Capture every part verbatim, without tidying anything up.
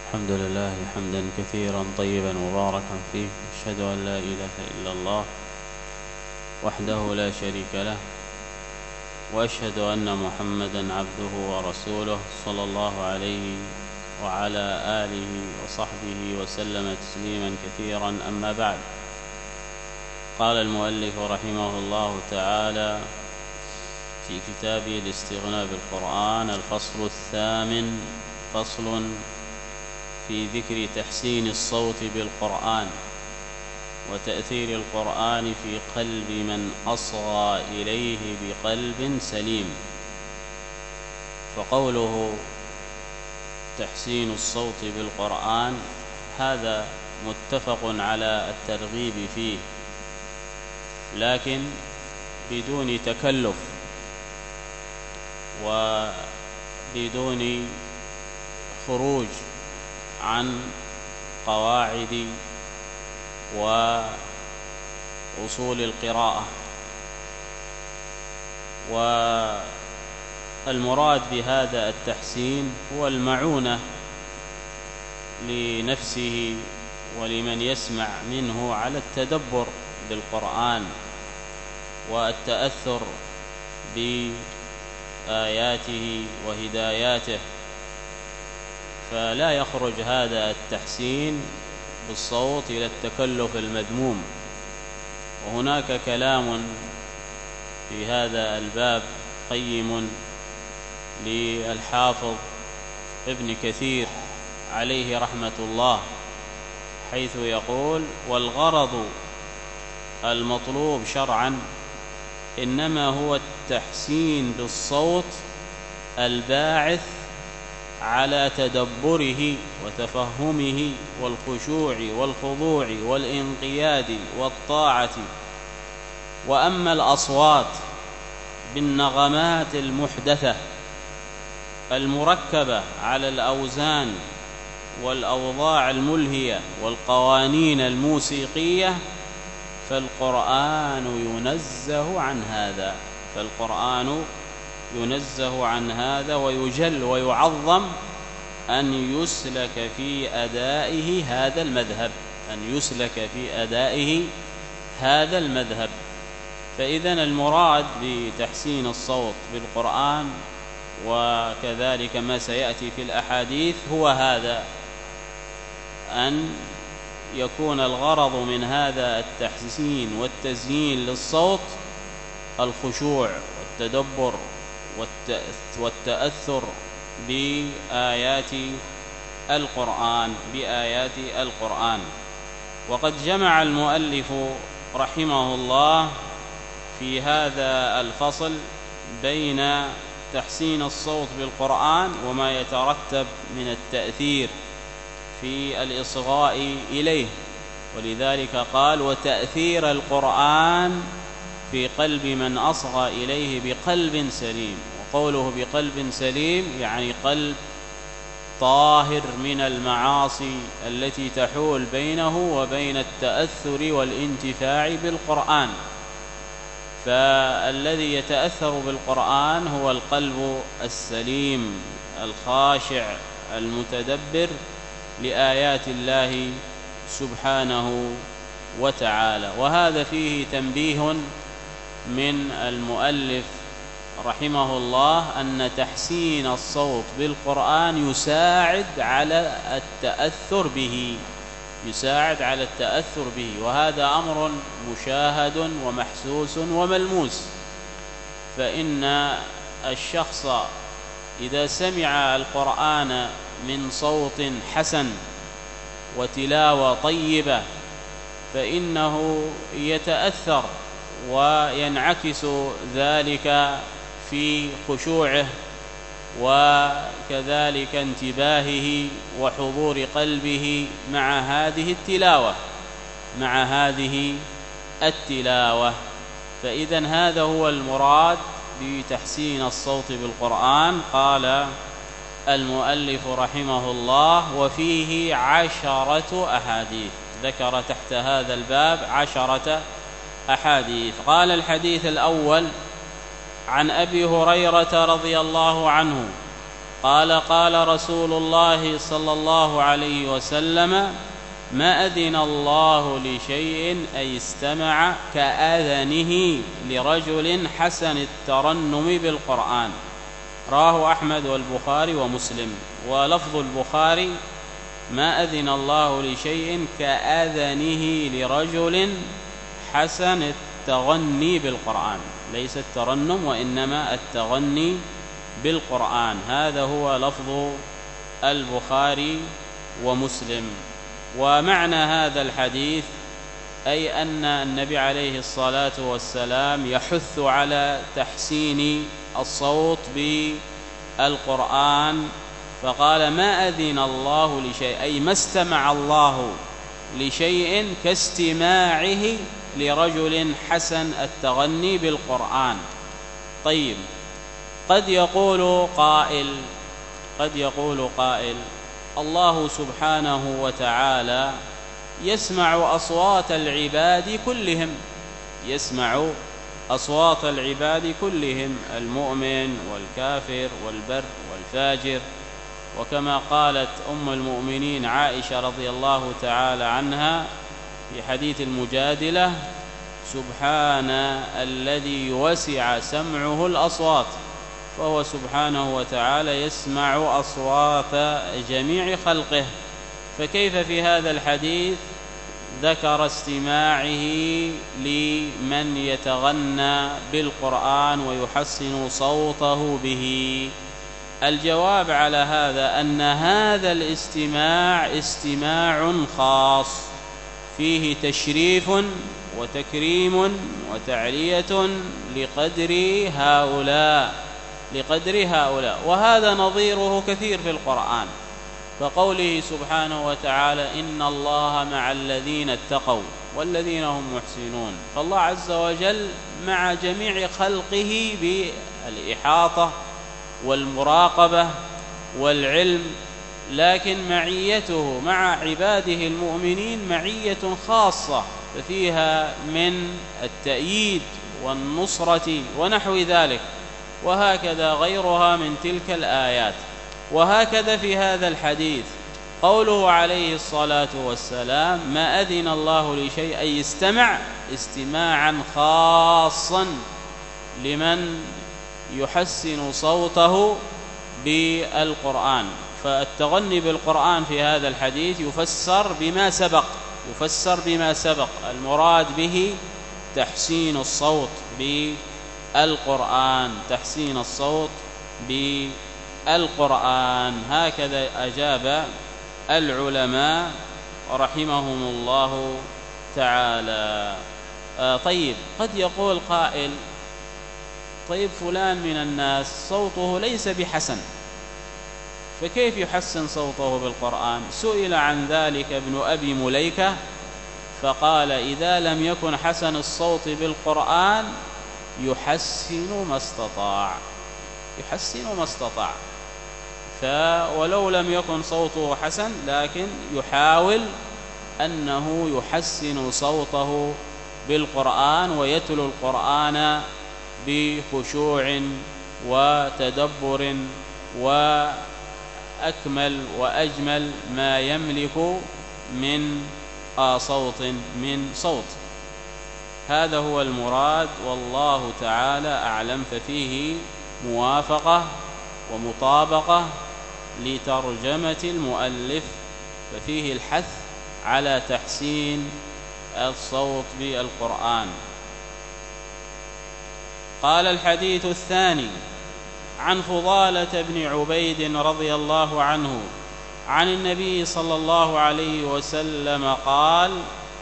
الحمد لله حمدا كثيرا طيبا مباركا فيه، أشهد أن لا إله إلا الله وحده لا شريك له، وأشهد أن محمدا عبده ورسوله صلى الله عليه وعلى آله وصحبه وسلم تسليما كثيرا. أما بعد، قال المؤلف رحمه الله تعالى في كتابه الاستغناء بالقرآن: الفصل الثامن، فصل في ذكر تحسين الصوت بالقرآن وتأثير القرآن في قلب من أصغى إليه بقلب سليم. فقوله تحسين الصوت بالقرآن هذا متفق على الترغيب فيه، لكن بدون تكلف وبدون خروج عن قواعد وأصول القراءة. والمراد بهذا التحسين هو المعونة لنفسه ولمن يسمع منه على التدبر بالقرآن والتأثر بآياته وهداياته، فلا يخرج هذا التحسين بالصوت إلى التكلف المذموم. وهناك كلام في هذا الباب قيم للحافظ ابن كثير عليه رحمة الله، حيث يقول: والغرض المطلوب شرعا إنما هو التحسين بالصوت الباعث على تدبره وتفهمه والخشوع والخضوع والانقياد والطاعة. وأما الأصوات بالنغمات المحدثة المركبة على الأوزان والأوضاع الملهية والقوانين الموسيقية فالقرآن ينزه عن هذا فالقرآن ينزه عن هذا ويجل ويعظم أن يسلك في أدائه هذا المذهب أن يسلك في أدائه هذا المذهب. فإذن المراد بتحسين الصوت بالقرآن وكذلك ما سيأتي في الأحاديث هو هذا، أن يكون الغرض من هذا التحسين والتزيين للصوت الخشوع والتدبر والتأثر بآيات القرآن بآيات القرآن. وقد جمع المؤلف رحمه الله في هذا الفصل بين تحسين الصوت بالقرآن وما يترتب من التأثير في الإصغاء إليه، ولذلك قال: وتأثير القرآن في قلب من أصغى إليه بقلب سليم. وقوله بقلب سليم يعني قلب طاهر من المعاصي التي تحول بينه وبين التأثر والانتفاع بالقرآن. فالذي يتأثر بالقرآن هو القلب السليم الخاشع المتدبر لآيات الله سبحانه وتعالى. وهذا فيه تنبيه من المؤلف رحمه الله أن تحسين الصوت بالقرآن يساعد على التأثر به يساعد على التأثر به وهذا أمر مشاهد ومحسوس وملموس. فإن الشخص إذا سمع القرآن من صوت حسن وتلاوة طيبة فإنه يتأثر وينعكس ذلك في خشوعه وكذلك انتباهه وحضور قلبه مع هذه التلاوة مع هذه التلاوة. فإذن هذا هو المراد بتحسين الصوت بالقرآن. قال المؤلف رحمه الله: وفيه عشرة أحاديث. ذكر تحت هذا الباب عشرة أحاديث. قال: الحديث الأول عن أبي هريرة رضي الله عنه قال قال رسول الله صلى الله عليه وسلم: ما أذن الله لشيء أي استمع كأذنه لرجل حسن الترنم بالقرآن. رواه أحمد والبخاري ومسلم. ولفظ البخاري: ما أذن الله لشيء كأذنه لرجل حسن التغني بالقرآن، ليس الترنم وإنما التغني بالقرآن. هذا هو لفظ البخاري ومسلم. ومعنى هذا الحديث أي أن النبي عليه الصلاة والسلام يحث على تحسين الصوت بالقرآن، فقال: ما أذن الله لشيء أي ما استمع الله لشيء كاستماعه لرجل حسن التغني بالقرآن. طيب، قد يقول قائل قد يقول قائل الله سبحانه وتعالى يسمع أصوات العباد كلهم، يسمع أصوات العباد كلهم، المؤمن والكافر والبر والفاجر. وكما قالت أم المؤمنين عائشة رضي الله تعالى عنها في حديث المجادلة: سبحان الذي وسع سمعه الأصوات، فهو سبحانه وتعالى يسمع أصوات جميع خلقه. فكيف في هذا الحديث ذكر استماعه لمن يتغنى بالقرآن ويحسن صوته به؟ الجواب على هذا أن هذا الاستماع استماع خاص فيه تشريف وتكريم وتعلية لقدر هؤلاء لقدر هؤلاء وهذا نظيره كثير في القرآن، فقوله سبحانه وتعالى: إن الله مع الذين اتقوا والذين هم محسنون. فالله عز وجل مع جميع خلقه بالإحاطة والمراقبة والعلم، لكن معيته مع عباده المؤمنين معية خاصة، ففيها من التأييد والنصرة ونحو ذلك، وهكذا غيرها من تلك الآيات. وهكذا في هذا الحديث قوله عليه الصلاة والسلام: ما أذن الله لشيء أي استمع استماعا خاصا لمن يحسن صوته بالقرآن. فالتغني بالقرآن في هذا الحديث يفسر بما سبق يفسر بما سبق المراد به تحسين الصوت بالقرآن تحسين الصوت بالقرآن هكذا أجاب العلماء رحمهم الله تعالى. آه طيب، قد يقول قائل: طيب فلان من الناس صوته ليس بحسن، فكيف يحسن صوته بالقرآن؟ سئل عن ذلك ابن أبي مليكة فقال: إذا لم يكن حسن الصوت بالقرآن يحسن ما استطاع يحسن ما استطاع فولو لم يكن صوته حسن لكن يحاول أنه يحسن صوته بالقرآن ويتلو القرآن بخشوع وتدبر وأكمل وأجمل ما يملك من صوت من صوت هذا هو المراد، والله تعالى أعلم. ففيه موافقة ومطابقة لترجمة المؤلف، ففيه الحث على تحسين الصوت بالقرآن. قال: الحديث الثاني عن فضالة بن عبيد رضي الله عنه عن النبي صلى الله عليه وسلم قال: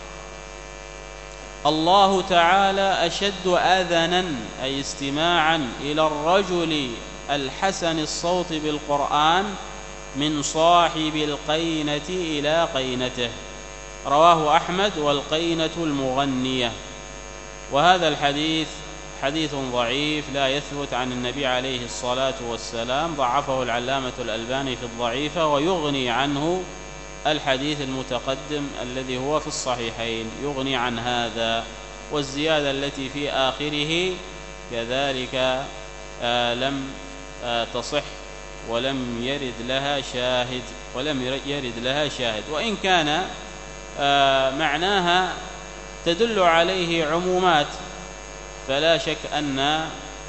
الله تعالى أشد آذنا أي استماعا إلى الرجل الحسن الصوت بالقرآن من صاحب القينة إلى قينته. رواه أحمد، والقينة المغنية. وهذا الحديث حديث ضعيف لا يثبت عن النبي عليه الصلاة والسلام، ضعفه العلامة الألباني في الضعيفة، ويغني عنه الحديث المتقدم الذي هو في الصحيحين، يغني عن هذا. والزيادة التي في آخره كذلك آه لم آه تصح ولم يرد لها شاهد ولم يرد لها شاهد وإن كان معناها تدل عليه عمومات، فلا شك أن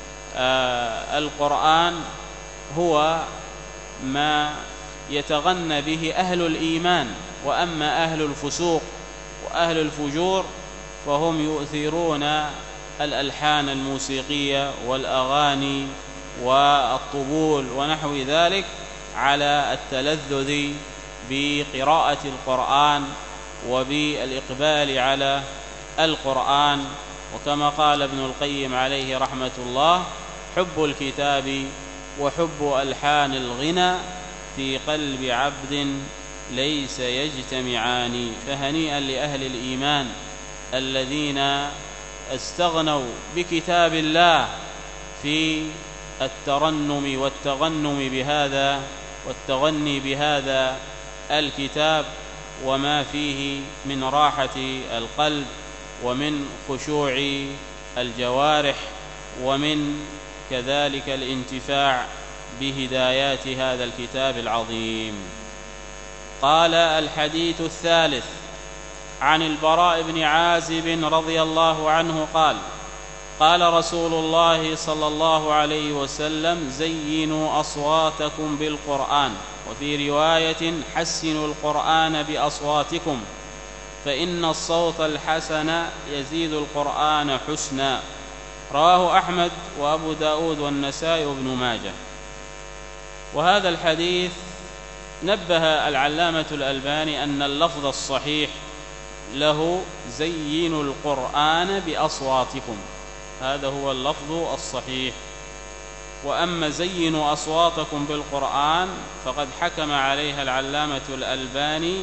القرآن هو ما يتغنى به أهل الإيمان، وأما أهل الفسوق وأهل الفجور فهم يؤثرون الألحان الموسيقية والأغاني والطبول ونحو ذلك على التلذذ بقراءة القرآن وبالإقبال على القرآن. وكما قال ابن القيم عليه رحمة الله: حب الكتاب وحب ألحان الغنى في قلب عبد ليس يجتمعان. فهنيئا لأهل الإيمان الذين استغنوا بكتاب الله في الترنم والتغنم بهذا والتغني بهذا الكتاب وما فيه من راحة القلب ومن خشوع الجوارح ومن كذلك الانتفاع بهدايات هذا الكتاب العظيم. قال: الحديث الثالث عن البراء بن عازب رضي الله عنه قال: قال رسول الله صلى الله عليه وسلم: زينوا أصواتكم بالقرآن، وفي رواية: حسنوا القرآن بأصواتكم، فإن الصوت الحسن يزيد القرآن حسنا. رواه أحمد وأبو داود والنسائي وابن ماجه. وهذا الحديث نبه العلامة الألباني أن اللفظ الصحيح له: زينوا القرآن بأصواتكم، هذا هو اللفظ الصحيح. وأما زينوا أصواتكم بالقرآن فقد حكم عليها العلامة الألباني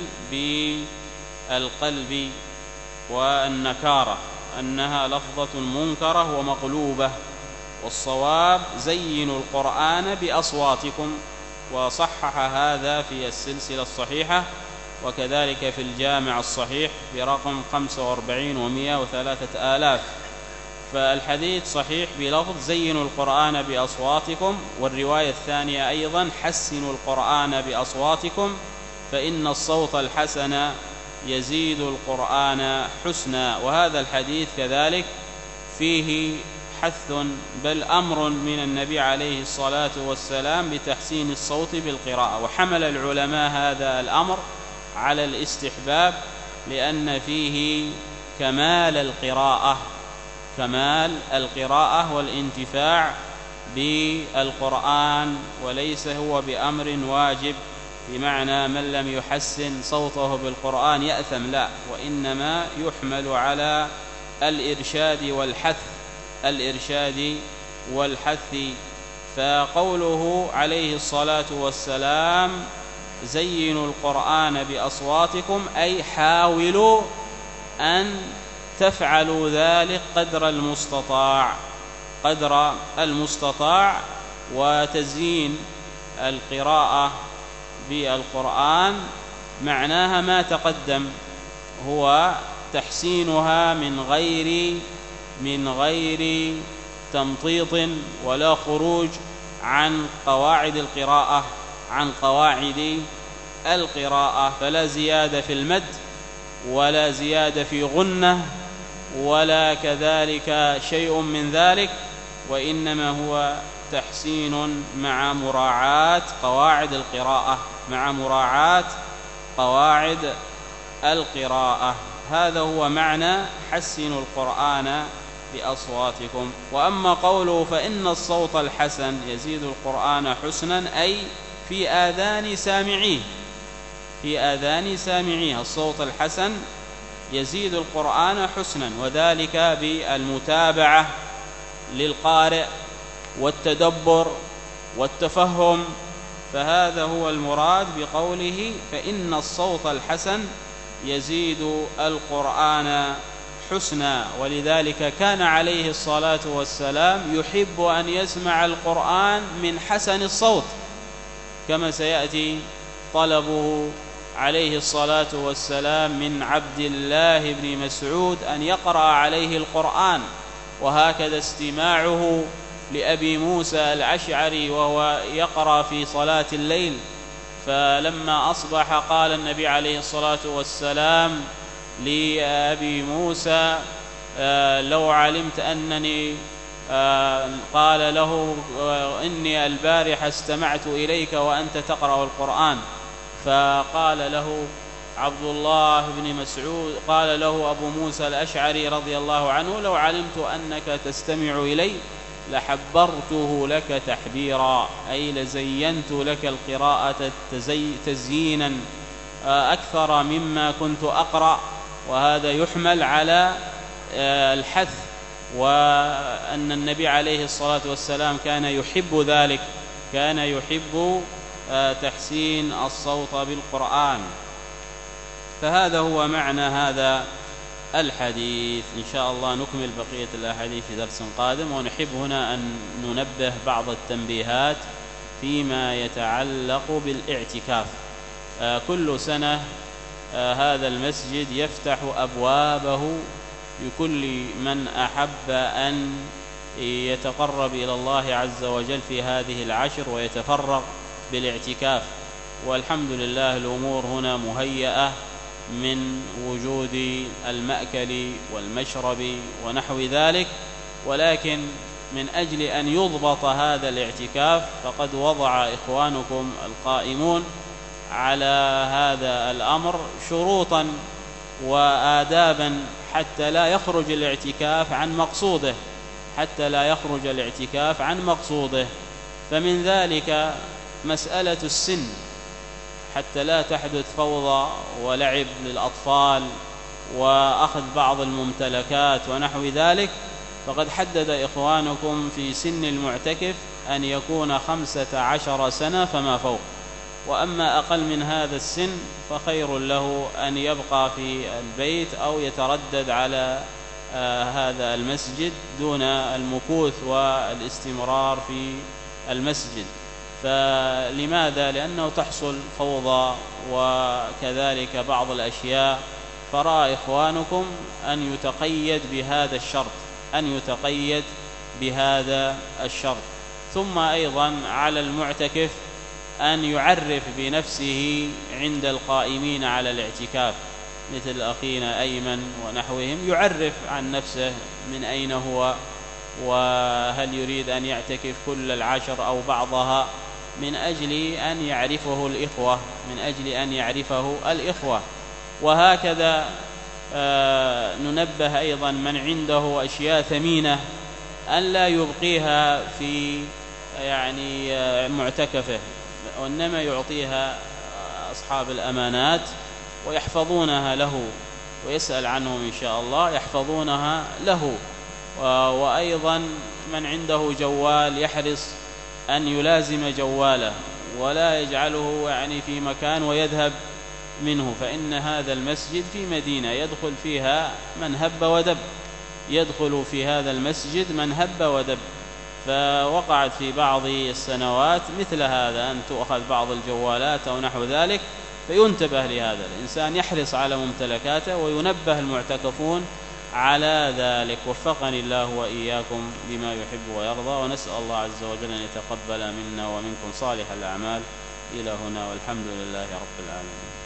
بالقلب والنكارة، أنها لفظة منكرة ومقلوبة، والصواب زينوا القرآن بأصواتكم، وصحح هذا في السلسلة الصحيحة وكذلك في الجامع الصحيح برقم خمسة وأربعين ومئة وثلاثة آلاف. فالحديث صحيح بلفظ زينوا القرآن بأصواتكم، والرواية الثانية أيضا: حسنوا القرآن بأصواتكم، فإن الصوت الحسن يزيد القرآن حسنا. وهذا الحديث كذلك فيه حث بل أمر من النبي عليه الصلاة والسلام بتحسين الصوت بالقراءة، وحمل العلماء هذا الأمر على الاستحباب لأن فيه كمال القراءة كمال القراءة والانتفاع بالقرآن، وليس هو بأمر واجب بمعنى من لم يحسن صوته بالقرآن يأثم، لا، وإنما يحمل على الإرشاد والحث الإرشاد والحث. فقوله عليه الصلاة والسلام: زينوا القرآن بأصواتكم، أي حاولوا أن تفعلوا ذلك قدر المستطاع قدر المستطاع وتزيين القراءة بالقرآن معناها ما تقدم، هو تحسينها من غير من غير تمطيط ولا خروج عن قواعد القراءة عن قواعد القراءة فلا زيادة في المد ولا زيادة في غنة ولا كذلك شيء من ذلك، وإنما هو تحسين مع مراعاة قواعد القراءة مع مراعاة قواعد القراءة. هذا هو معنى حسنوا القرآن بأصواتكم. وأما قوله فإن الصوت الحسن يزيد القرآن حسنا، أي في آذان سامعيه في آذان سامعيه الصوت الحسن يزيد القرآن حسنا، وذلك بالمتابعة للقارئ والتدبر والتفهم. فهذا هو المراد بقوله فإن الصوت الحسن يزيد القرآن حسنا. ولذلك كان عليه الصلاة والسلام يحب أن يسمع القرآن من حسن الصوت، كما سيأتي طلبه عليه الصلاة والسلام من عبد الله بن مسعود أن يقرأ عليه القرآن، وهكذا استماعه لأبي موسى الأشعري وهو يقرأ في صلاة الليل، فلما أصبح قال النبي عليه الصلاة والسلام لأبي موسى لو علمت أنني قال له إني البارحة استمعت إليك وأنت تقرأ القرآن، فقال له عبد الله بن مسعود قال له أبو موسى الأشعري رضي الله عنه لو علمت أنك تستمع إلي لحبرته لك تحبيرا، أي لزينت لك القراءة تزيينا أكثر مما كنت أقرأ. وهذا يحمل على الحث، وأن النبي عليه الصلاة والسلام كان يحب ذلك، كان يحب تحسين الصوت بالقرآن. فهذا هو معنى هذا الحديث. إن شاء الله نكمل بقية الأحاديث في درس قادم. ونحب هنا أن ننبه بعض التنبيهات فيما يتعلق بالاعتكاف. كل سنة هذا المسجد يفتح أبوابه لكل من أحب أن يتقرب إلى الله عز وجل في هذه العشر ويتفرغ بالاعتكاف، والحمد لله الأمور هنا مهيئة من وجود المأكل والمشرب ونحو ذلك. ولكن من أجل أن يضبط هذا الاعتكاف فقد وضع إخوانكم القائمون على هذا الأمر شروطا وآدابا حتى لا يخرج الاعتكاف عن مقصوده حتى لا يخرج الاعتكاف عن مقصوده فمن ذلك مسألة السن، حتى لا تحدث فوضى ولعب للأطفال وأخذ بعض الممتلكات ونحو ذلك. فقد حدد إخوانكم في سن المعتكف أن يكون خمسة عشر سنة فما فوق، وأما أقل من هذا السن فخير له أن يبقى في البيت أو يتردد على آه هذا المسجد دون المكوث والاستمرار في المسجد. فلماذا؟ لأنه تحصل فوضى وكذلك بعض الأشياء. فرأى إخوانكم أن يتقيد بهذا الشرط أن يتقيد بهذا الشرط ثم أيضا على المعتكف أن يعرف بنفسه عند القائمين على الاعتكاف، مثل أخينا أيمن ونحوهم، يعرف عن نفسه من أين هو وهل يريد أن يعتكف كل العشر أو بعضها، من أجل أن يعرفه الإخوة من أجل أن يعرفه الإخوة. وهكذا آه ننبه أيضا من عنده أشياء ثمينة أن لا يبقيها في يعني آه معتكفه، وإنما يعطيها أصحاب الأمانات ويحفظونها له، ويسأل عنهم إن شاء الله يحفظونها له. وأيضا من عنده جوال يحرص أن يلازم جواله ولا يجعله يعني في مكان ويذهب منه، فإن هذا المسجد في مدينة يدخل فيها من هب ودب يدخل في هذا المسجد من هب ودب. فوقعت في بعض السنوات مثل هذا أن تؤخذ بعض الجوالات أو نحو ذلك، فينتبه لهذا. الإنسان يحرص على ممتلكاته وينبه المعتكفون على ذلك. وفقني الله وإياكم بما يحب ويرضى، ونسأل الله عز وجل أن يتقبل منا ومنكم صالح الأعمال. إلى هنا والحمد لله رب العالمين.